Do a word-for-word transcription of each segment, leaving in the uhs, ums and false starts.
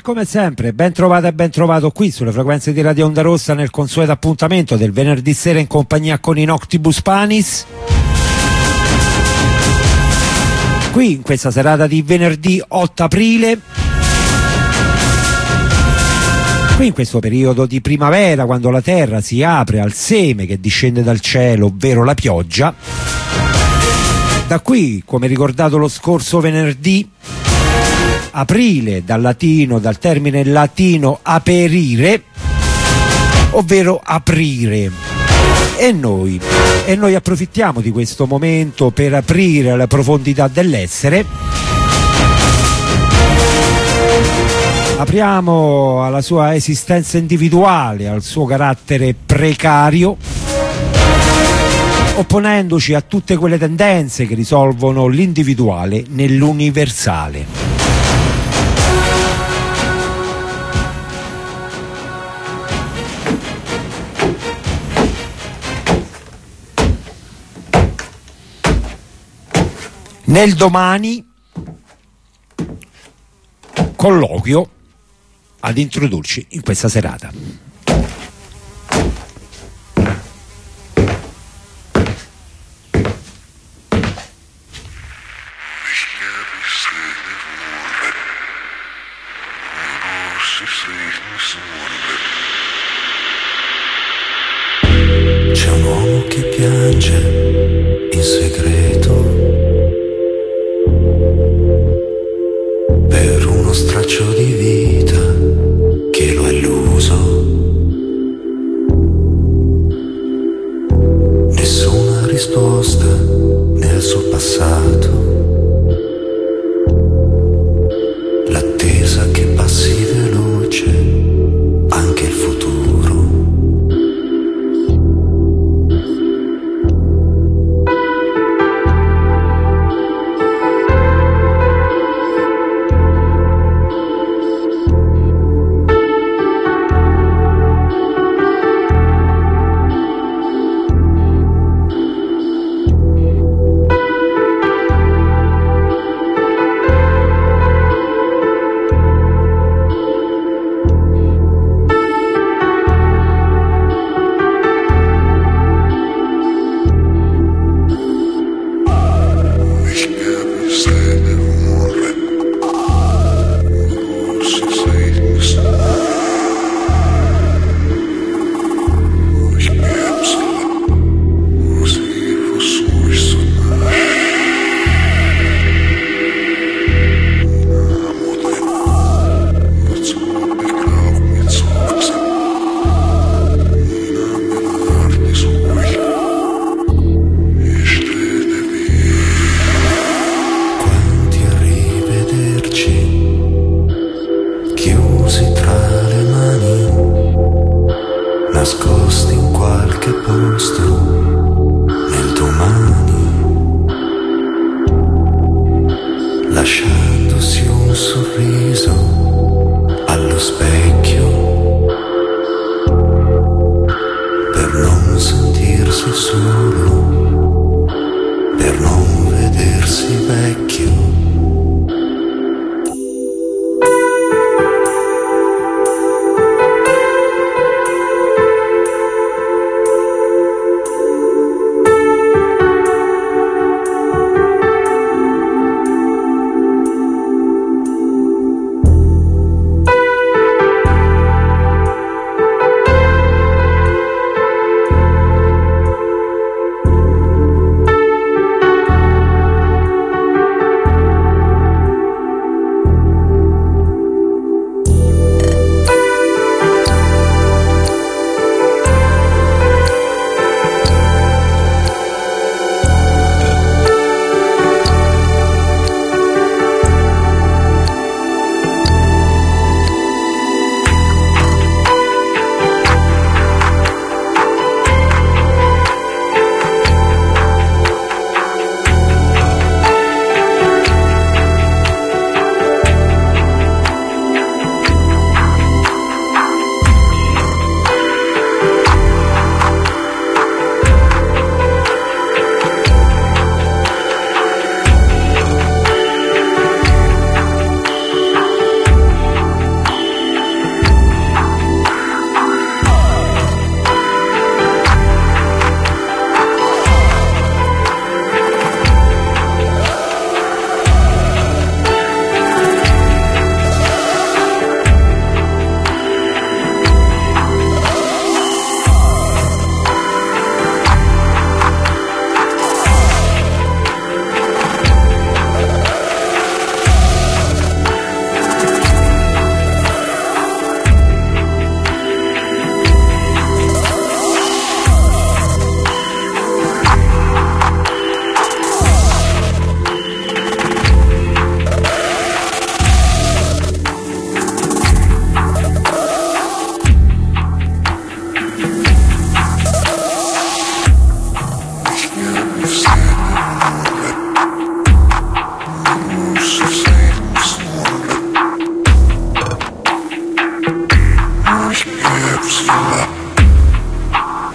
come sempre, ben trovata e ben trovato qui sulle frequenze di Radio Onda Rossa nel consueto appuntamento del venerdì sera in compagnia con i Noctibus Panis. Qui in questa serata di venerdì otto aprile, qui in questo periodo di primavera, quando la terra si apre al seme che discende dal cielo, ovvero la pioggia. Da qui, come ricordato lo scorso venerdì, aprile, dal latino, dal termine latino aperire, ovvero aprire. E noi, e noi approfittiamo di questo momento per aprire alle profondità dell'essere. Apriamo alla sua esistenza individuale, al suo carattere precario, opponendoci a tutte quelle tendenze che risolvono l'individuale nell'universale. Nel domani colloquio ad introdurci in questa serata. C'è un uomo che piange in segreto per uno straccio di vita che lo ha illuso. Nessuna risposta nel suo passato, l'attesa che passi veloce anche il futuro.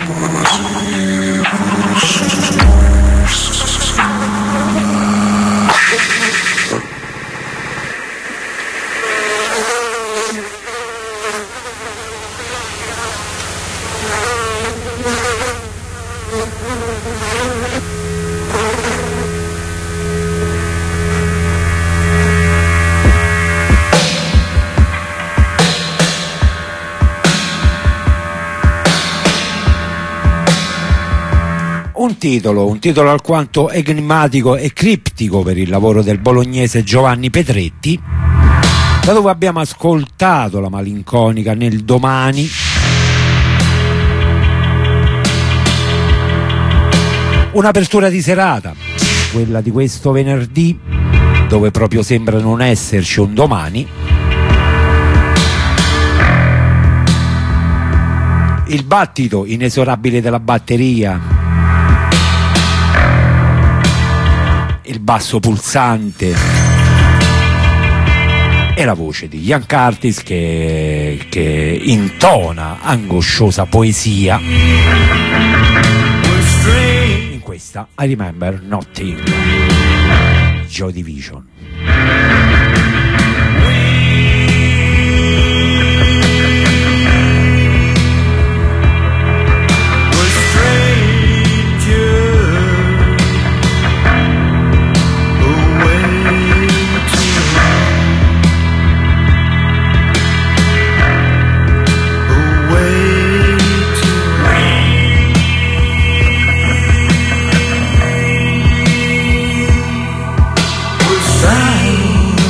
Un titolo, un titolo alquanto enigmatico e criptico per il lavoro del bolognese Giovanni Petretti, da dove abbiamo ascoltato la malinconica Nel domani, un'apertura di serata, quella di questo venerdì, dove proprio sembra non esserci un domani. Il battito inesorabile della batteria, il basso pulsante e la voce di Ian Curtis che, che intona angosciosa poesia in questa I Remember Nothing, Joy Division. Silence.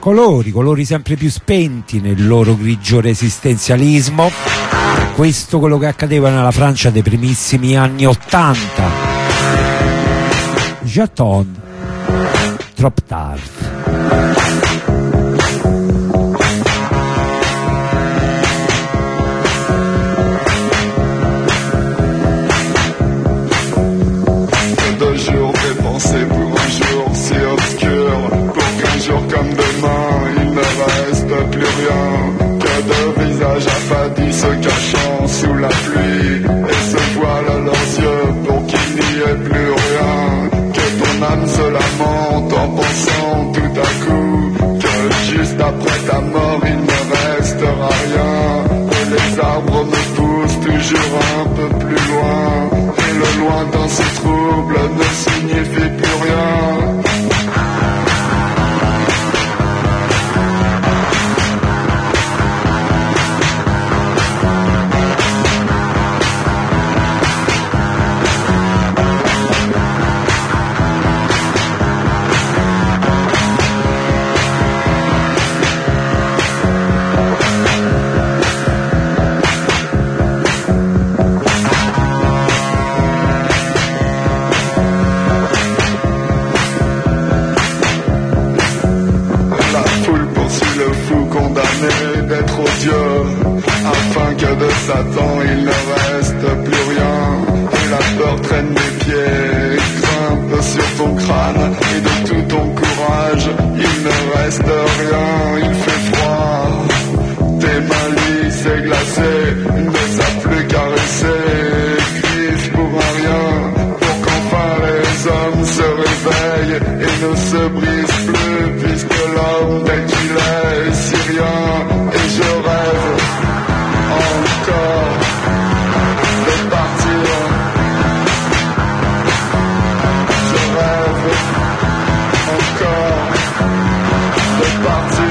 colori, colori sempre più spenti nel loro grigio resistenzialismo. Questo quello che accadeva nella Francia dei primissimi anni ottanta. J'attends trop tard. C'est pour un jour si obscur, pour qu'un jour comme demain il ne reste plus rien que de visages affadis se cachant sous la pluie et se voilent à leurs yeux pour qu'il n'y ait plus rien, que ton âme se lamente en pensant tout à coup que juste après ta mort il ne restera rien, et les arbres me poussent toujours un peu plus loin, et le lointain se trouble ne signifie plus rien. D'être odieux, afin que de Satan il ne reste plus rien, et la peur traîne mes pieds, grimpe sur ton crâne, et de tout ton courage il ne reste rien, il fait froid, tes mains lisses et glacées ne savent plus caresser, griffes pour un rien, pour qu'enfin les hommes se réveillent et ne se brisent plus, puisque l'homme tel qu'il est est si rien. Et je rêve encore de partir. Je rêve encore de partir.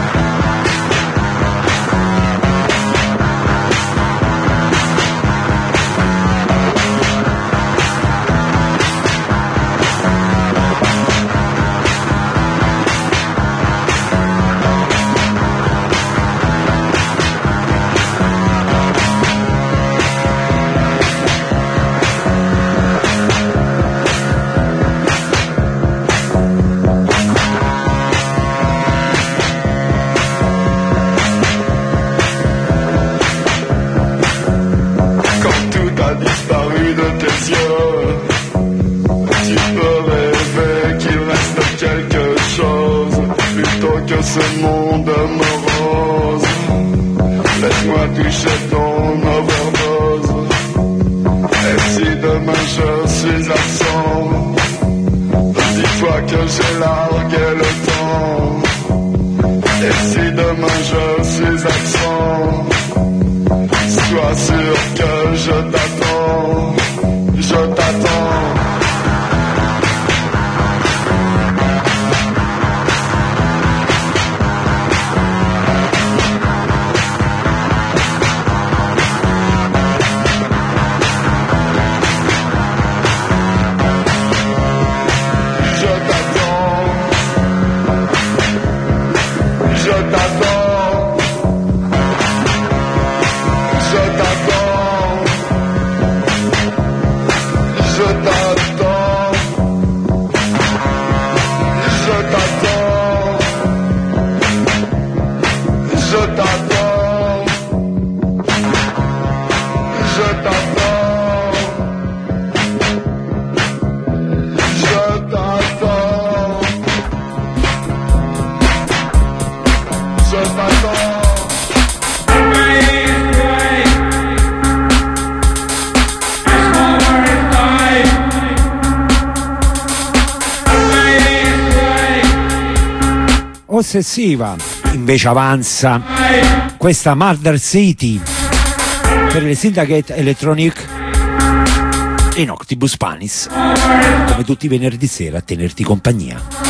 Ce monde morose, laisse-moi toucher ton overdose. Et si demain je suis absent, dis-toi que j'ai largué le temps. Et si demain je suis absent, sois sûr que je t'attends, je t'attends. Ossessiva invece avanza questa Murder City per le Syndicate Electronic in Octibus Panis, come tutti i venerdì sera a tenerti compagnia.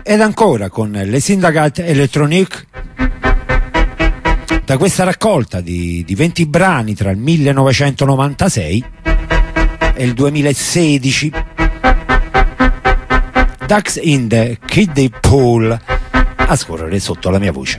Ed ancora con le Syndicate Electronic, da questa raccolta di, di venti brani tra il millenovecentonovantasei e il duemilasedici, Ducks in the Kiddie Pool, a scorrere sotto la mia voce.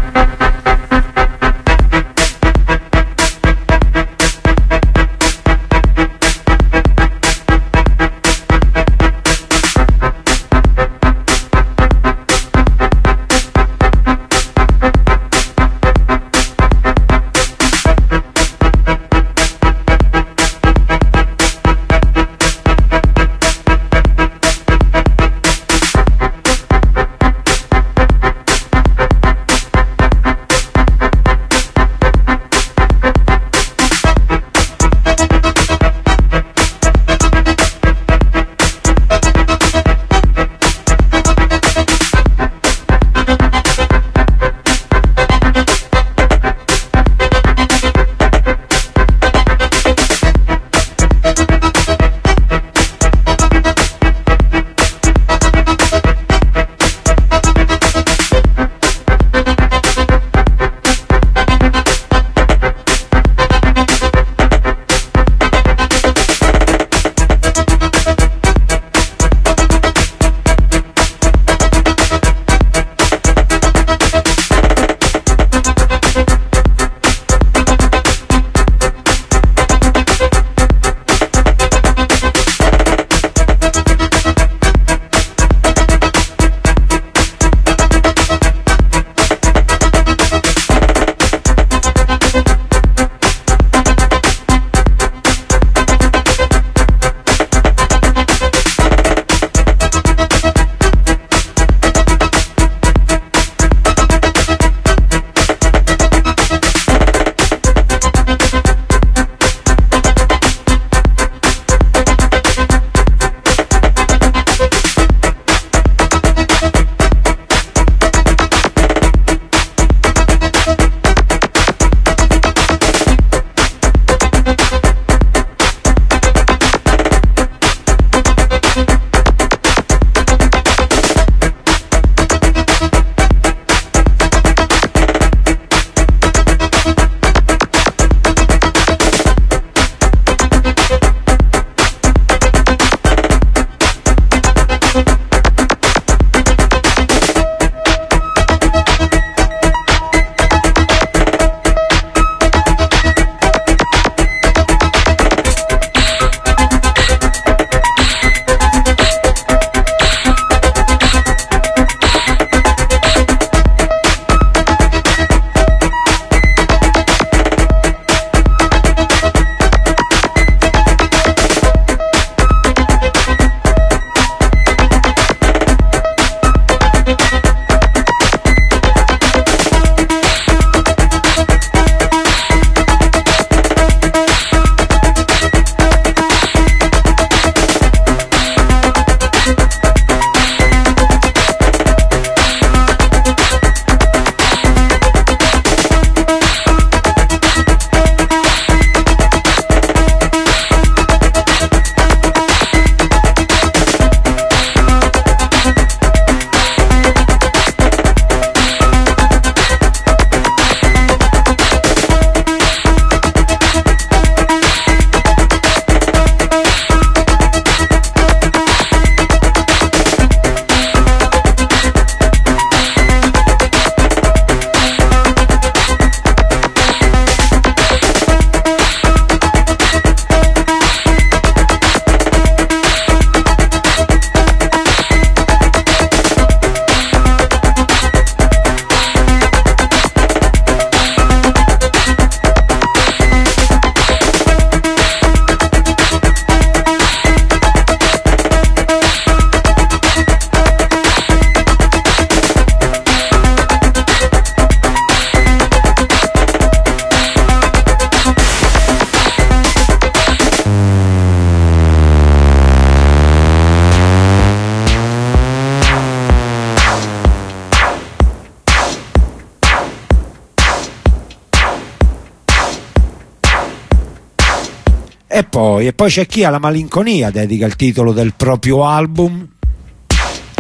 E poi, e poi c'è chi alla malinconia dedica il titolo del proprio album a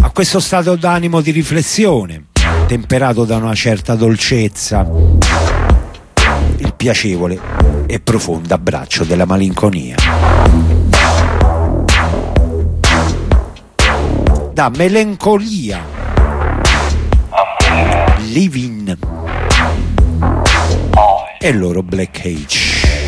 A questo stato d'animo di riflessione, temperato da una certa dolcezza, il piacevole e profondo abbraccio della malinconia. Da Melancolia, Living e il loro Black Age.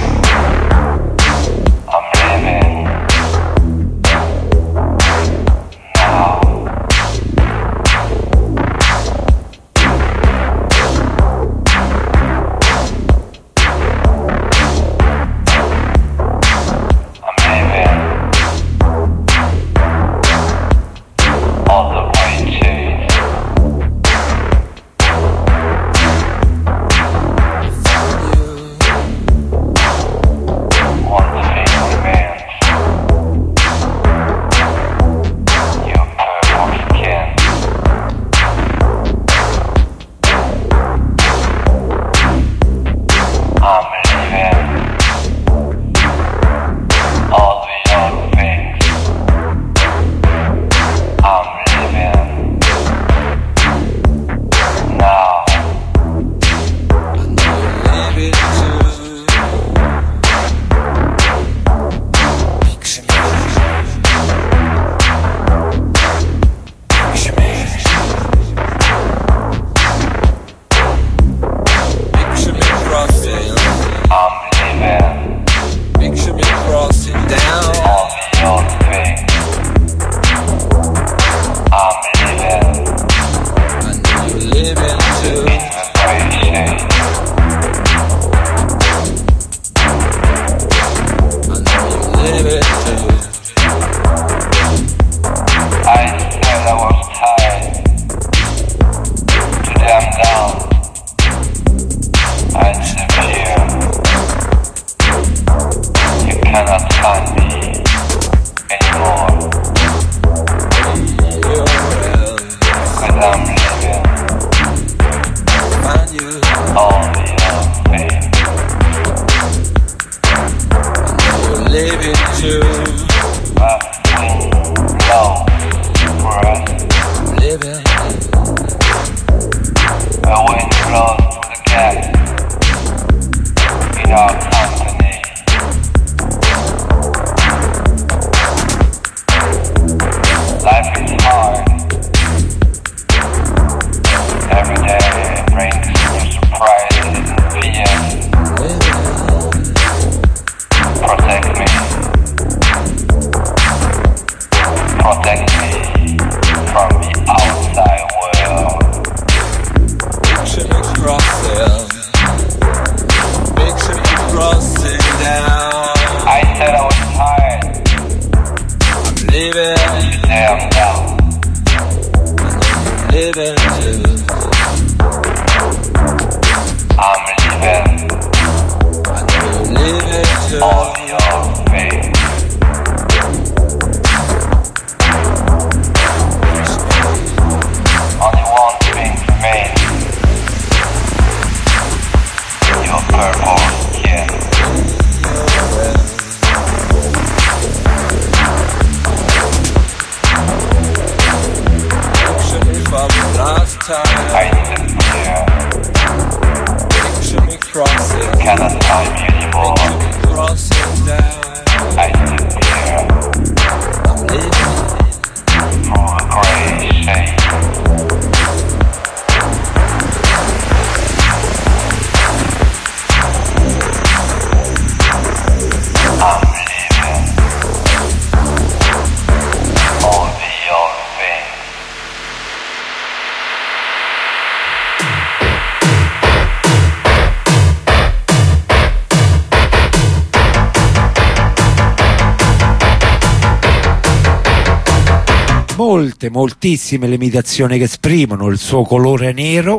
Molte, moltissime le imitazioni che esprimono il suo colore nero,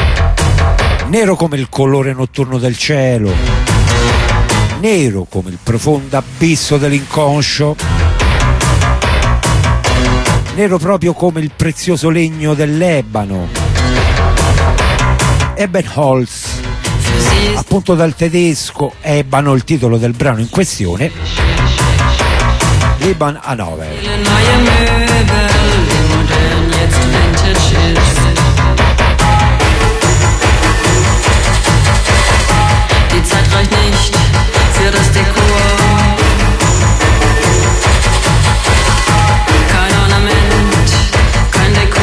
nero come il colore notturno del cielo, nero come il profondo abisso dell'inconscio, nero proprio come il prezioso legno del Lebano. Ebenholz, appunto dal tedesco Ebano, il titolo del brano in questione, Liban Hanover. Die Zeit reicht nicht für das Dekor. Kein Ornament, kein Dekor.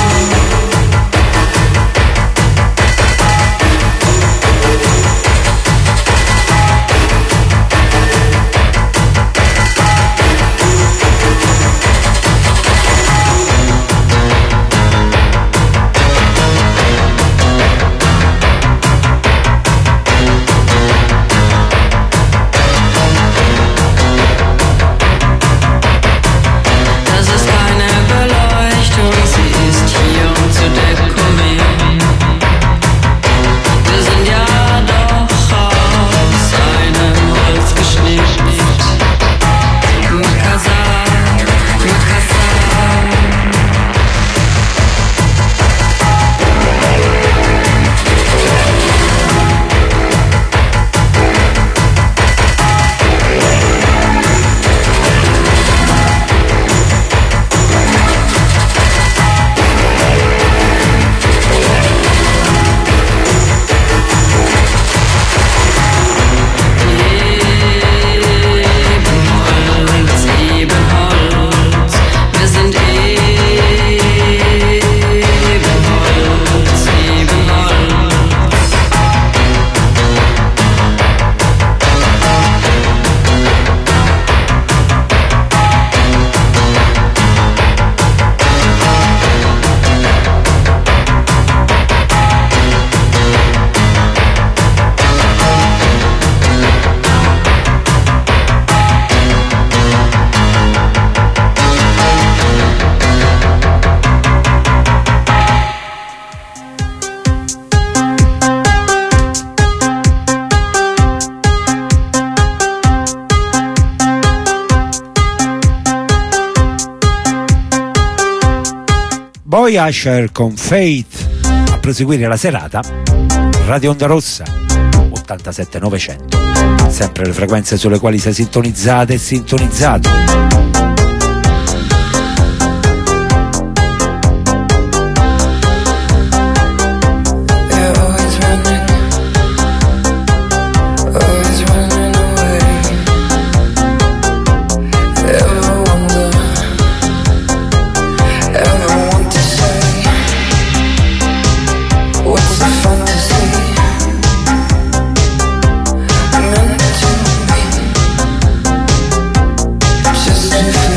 Boy Asher con Faith a proseguire la serata. Radio Onda Rossa ottantasette novecento, sempre le frequenze sulle quali sei sintonizzate e sintonizzato. Just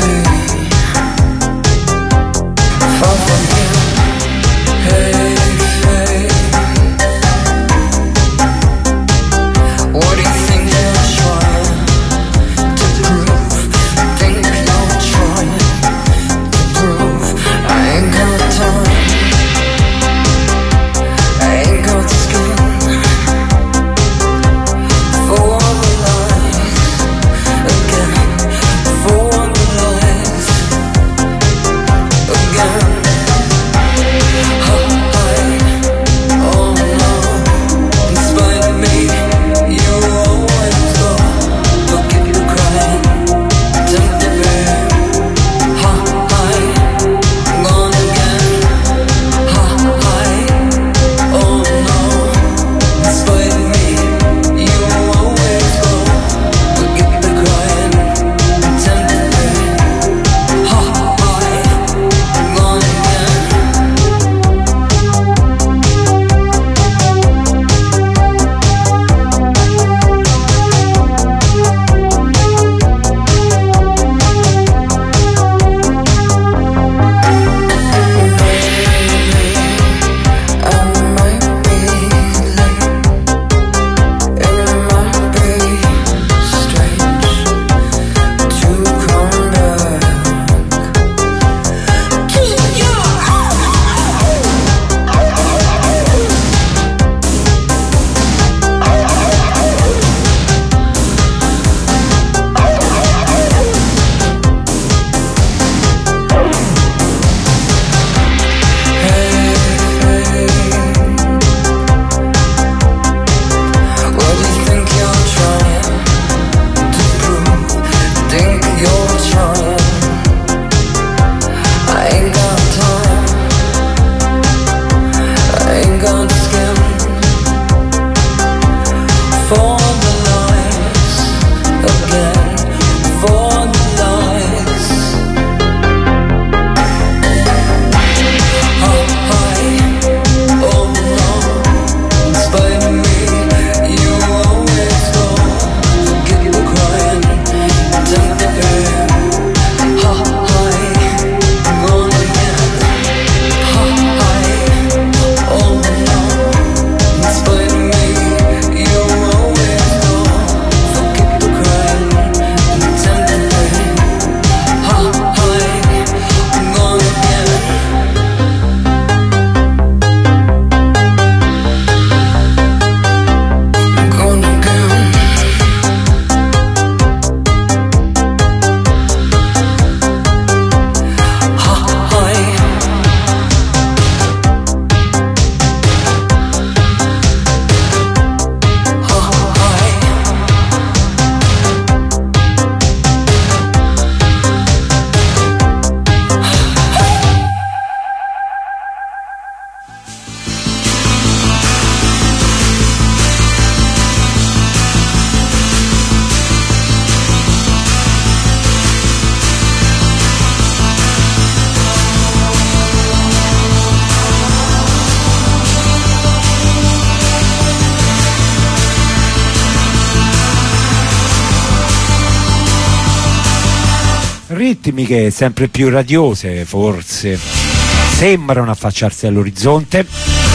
ritmiche sempre più radiose, forse sembrano affacciarsi all'orizzonte.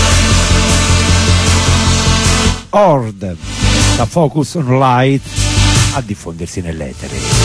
Horde, da Focus on Light a diffondersi nell'etere.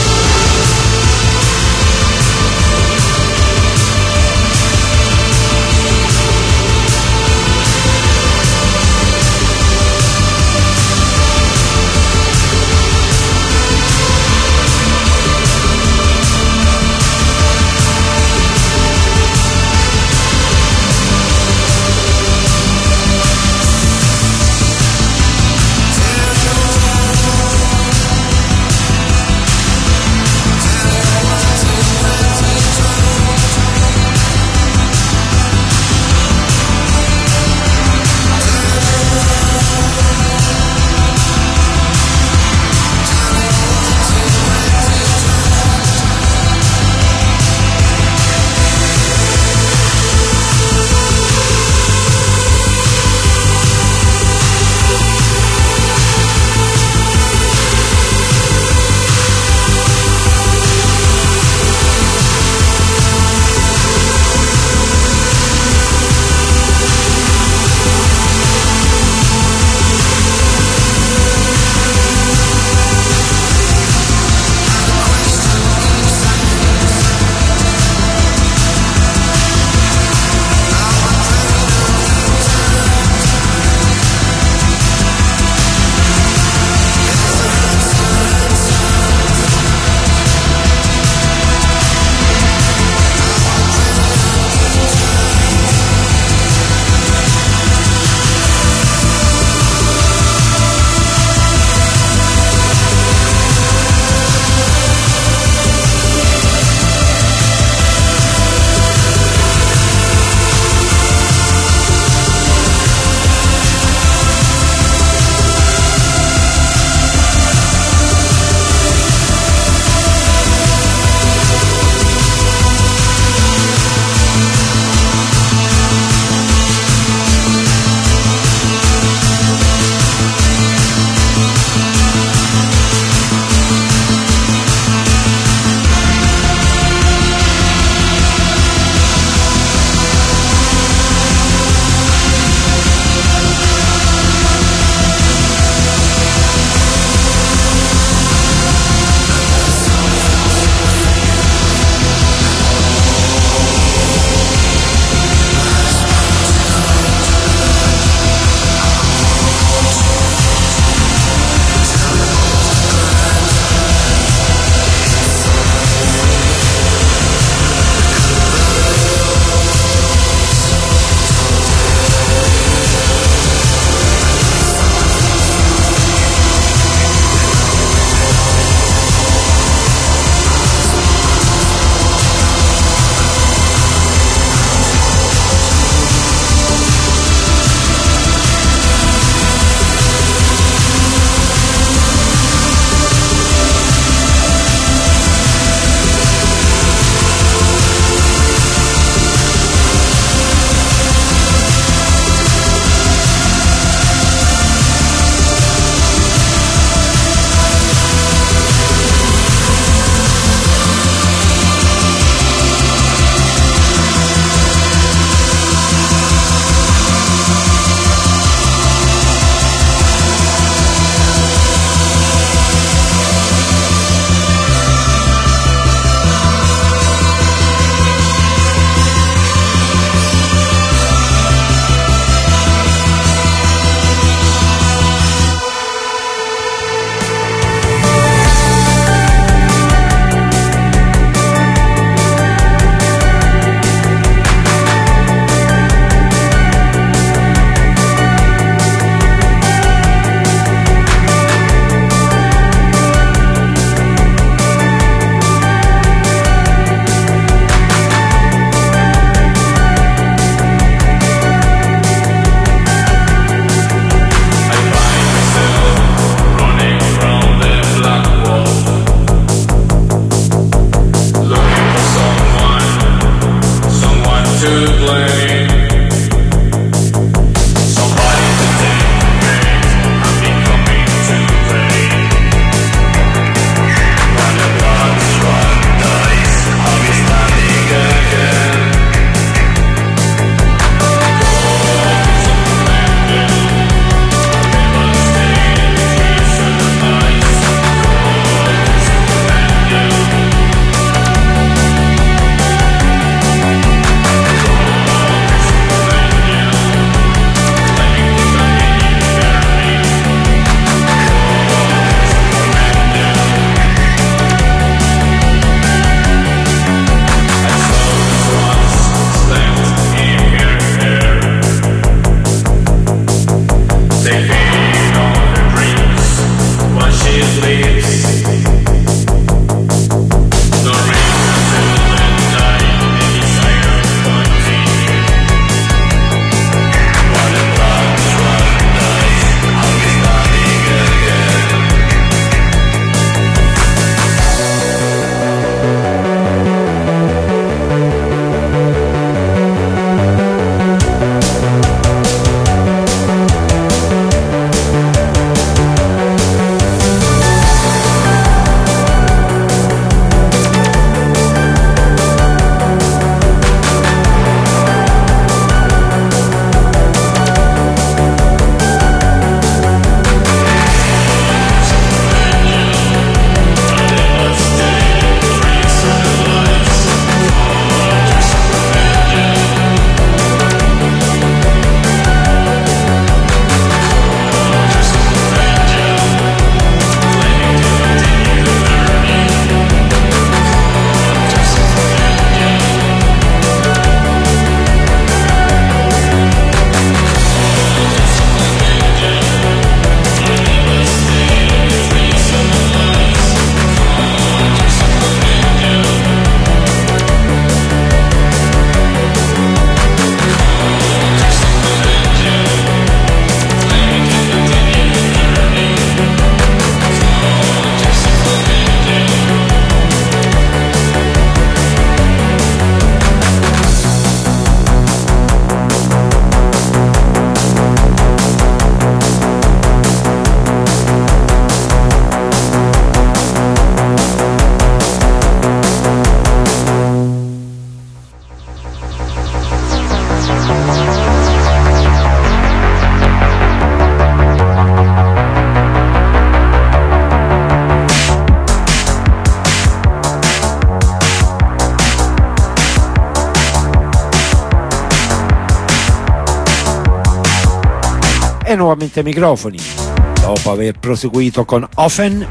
e nuovamente ai microfoni dopo aver proseguito con Offen.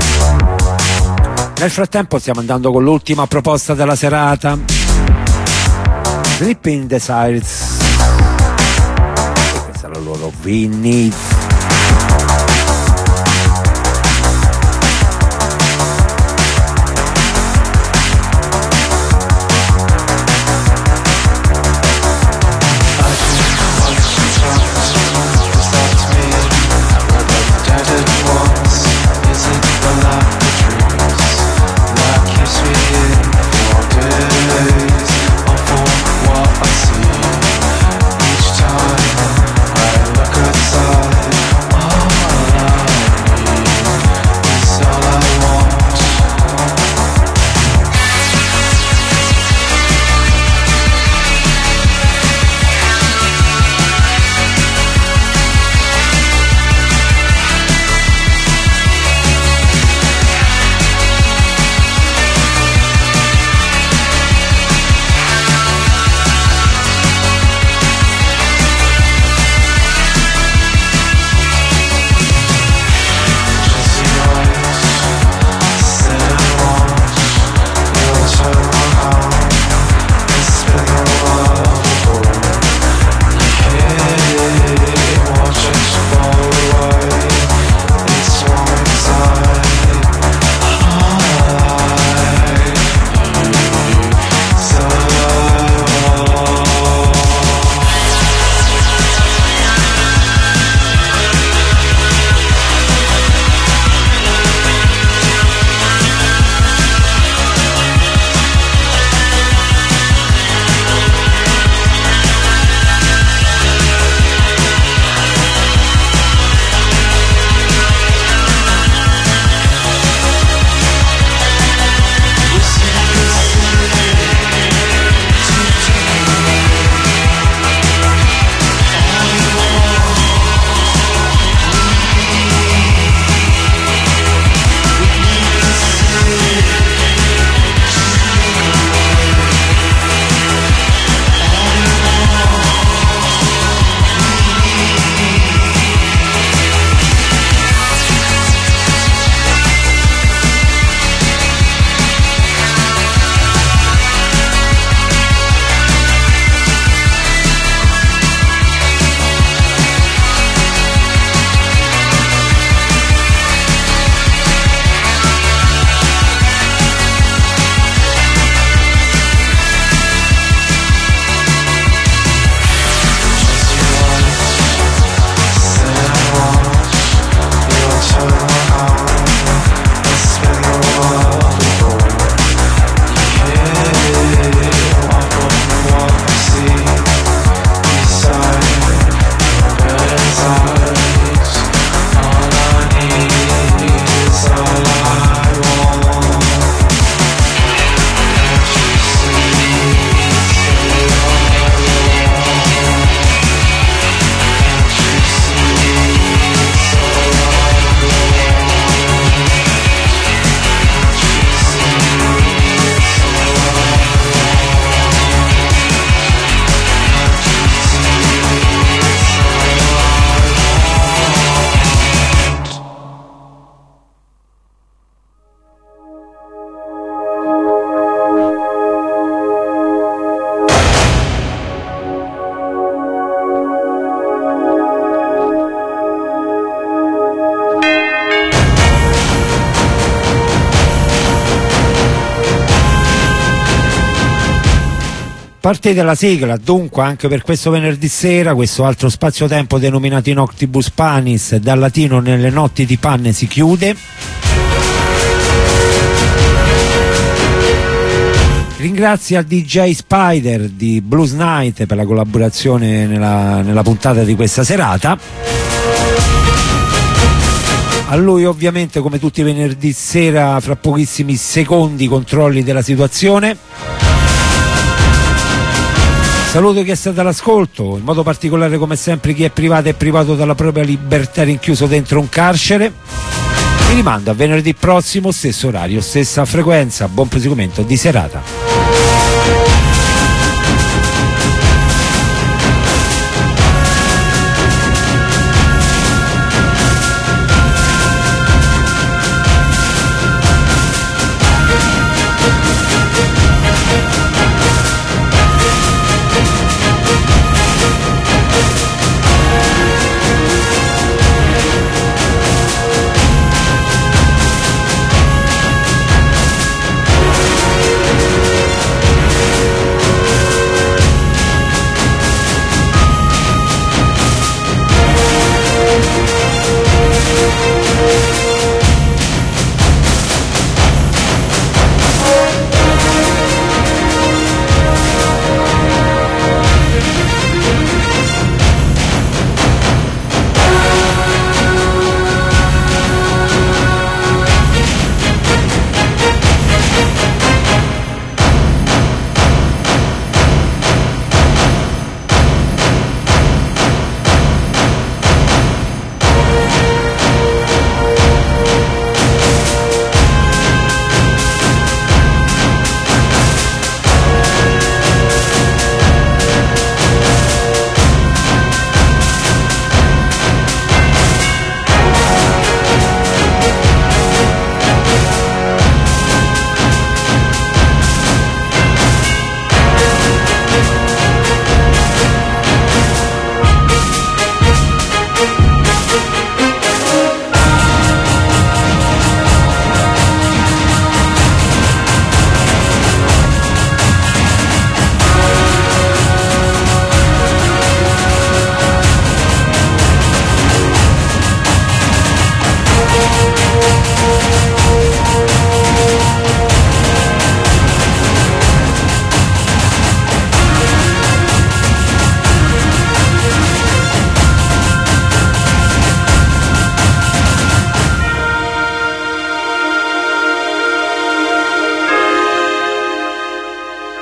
Nel frattempo stiamo andando con l'ultima proposta della serata, Sleeping Desires, e questa è la loro We Need. Partite la sigla dunque anche per questo venerdì sera, questo altro spazio-tempo denominato in Octibus Panis, dal latino Nelle notti di panne si chiude. Ringrazio al D J Spider di Blues Night per la collaborazione nella, nella puntata di questa serata. A lui ovviamente, come tutti i venerdì sera, fra pochissimi secondi controlli della situazione. Saluto chi è stato all'ascolto, in modo particolare come sempre chi è privato e privato dalla propria libertà rinchiuso dentro un carcere. Vi rimando a venerdì prossimo, stesso orario, stessa frequenza. Buon proseguimento di serata.